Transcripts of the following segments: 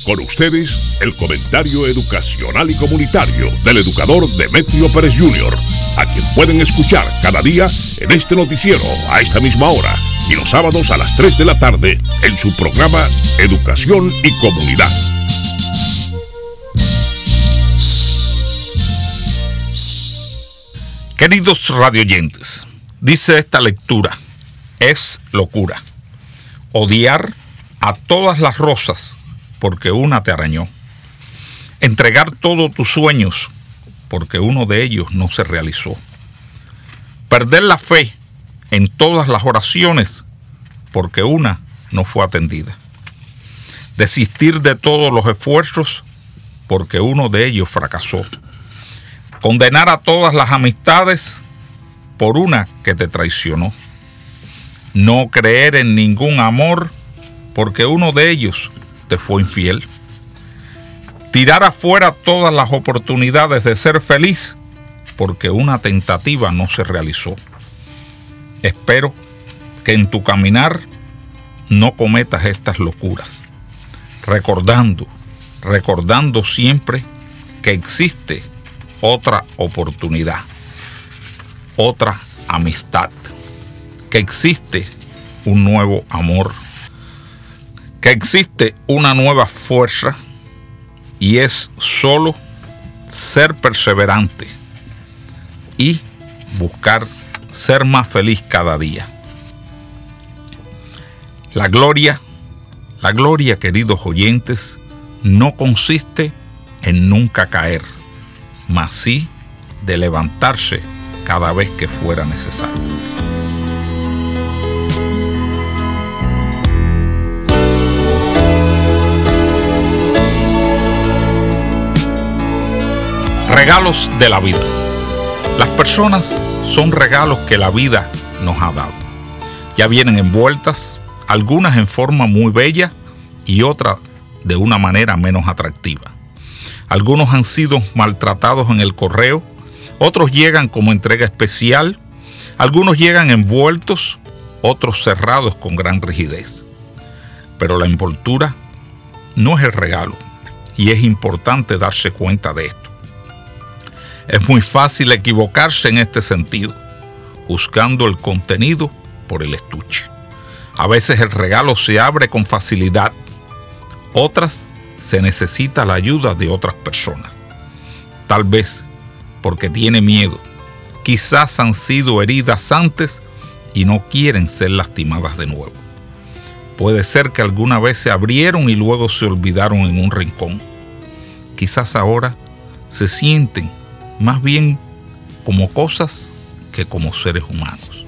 Con ustedes, el comentario educacional y comunitario del educador Demetrio Pérez Jr., a quien pueden escuchar cada día en este noticiero a esta misma hora y los sábados a las 3 de la tarde en su programa Educación y Comunidad. Queridos radioyentes, dice esta lectura: es locura odiar a todas las rosas porque una te arañó, entregar todos tus sueños porque uno de ellos no se realizó, perder la fe en todas las oraciones porque una no fue atendida, desistir de todos los esfuerzos porque uno de ellos fracasó, condenar a todas las amistades por una que te traicionó, no creer en ningún amor porque uno de ellos te fue infiel, tirar afuera todas las oportunidades de ser feliz porque una tentativa no se realizó. Espero que en tu caminar no cometas estas locuras, recordando siempre que existe otra oportunidad, otra amistad, que existe un nuevo amor, que existe una nueva fuerza, y es solo ser perseverante y buscar ser más feliz cada día. La gloria, queridos oyentes, no consiste en nunca caer, mas sí de levantarse cada vez que fuera necesario. Regalos de la vida. Las personas son regalos que la vida nos ha dado. Ya vienen envueltas, algunas en forma muy bella y otras de una manera menos atractiva. Algunos han sido maltratados en el correo, otros llegan como entrega especial, algunos llegan envueltos, otros cerrados con gran rigidez. Pero la envoltura no es el regalo, y es importante darse cuenta de esto. Es muy fácil equivocarse en este sentido, juzgando el contenido por el estuche. A veces el regalo se abre con facilidad, otras se necesita la ayuda de otras personas. Tal vez porque tiene miedo, quizás han sido heridas antes y no quieren ser lastimadas de nuevo. Puede ser que alguna vez se abrieron y luego se olvidaron en un rincón. Quizás ahora se sienten más bien como cosas que como seres humanos.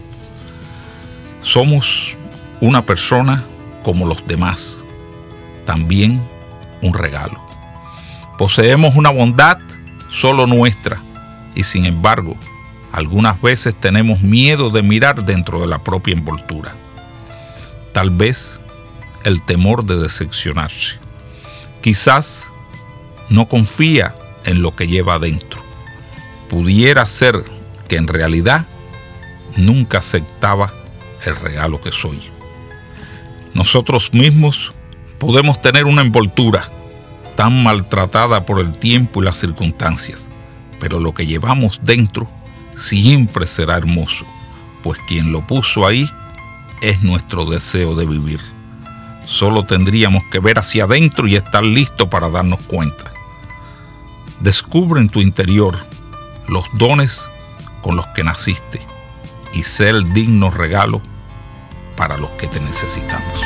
Somos una persona como los demás, también un regalo. Poseemos una bondad solo nuestra y sin embargo, algunas veces tenemos miedo de mirar dentro de la propia envoltura. Tal vez el temor de decepcionarse. Quizás no confía en lo que lleva adentro. Pudiera ser que en realidad nunca aceptaba el regalo que soy. Nosotros mismos podemos tener una envoltura tan maltratada por el tiempo y las circunstancias, pero lo que llevamos dentro siempre será hermoso, pues quien lo puso ahí es nuestro deseo de vivir. Solo tendríamos que ver hacia adentro y estar listos para darnos cuenta. Descubre en tu interior los dones con los que naciste y sé el digno regalo para los que te necesitamos.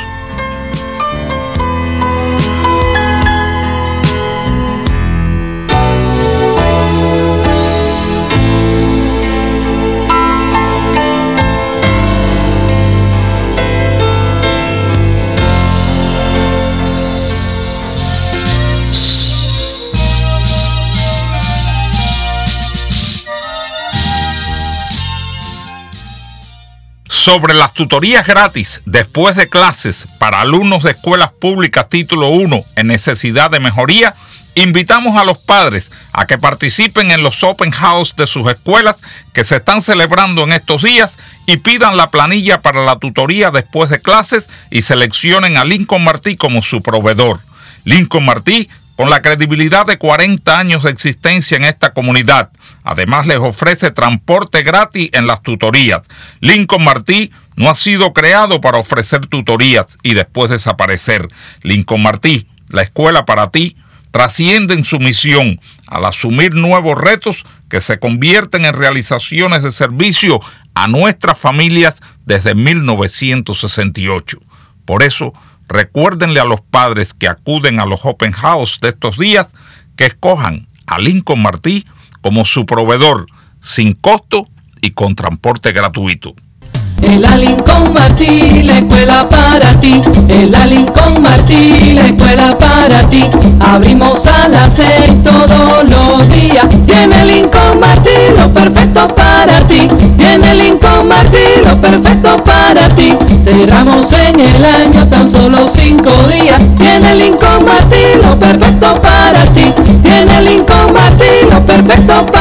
Sobre las tutorías gratis después de clases para alumnos de escuelas públicas título 1 en necesidad de mejoría, invitamos a los padres a que participen en los open house de sus escuelas que se están celebrando en estos días y pidan la planilla para la tutoría después de clases y seleccionen a Lincoln Martí como su proveedor. Lincoln Martí, con la credibilidad de 40 años de existencia en esta comunidad. Además, les ofrece transporte gratis en las tutorías. Lincoln Martí no ha sido creado para ofrecer tutorías y después desaparecer. Lincoln Martí, la escuela para ti, trasciende en su misión al asumir nuevos retos que se convierten en realizaciones de servicio a nuestras familias desde 1968. Por eso, recuérdenle a los padres que acuden a los open house de estos días que escojan a Lincoln Martí como su proveedor, sin costo y con transporte gratuito. En la Lincoln Martí, la escuela para ti. En la Lincoln Martí, la escuela para ti. Abrimos a las 6 todos los días. Tiene Lincoln Martí lo perfecto para ti. Tiene Lincoln Martí lo perfecto para ti. Cerramos en el año tan solo 5 días. Tiene Lincoln Martí lo perfecto para ti. Tiene Lincoln Martí lo perfecto para ti.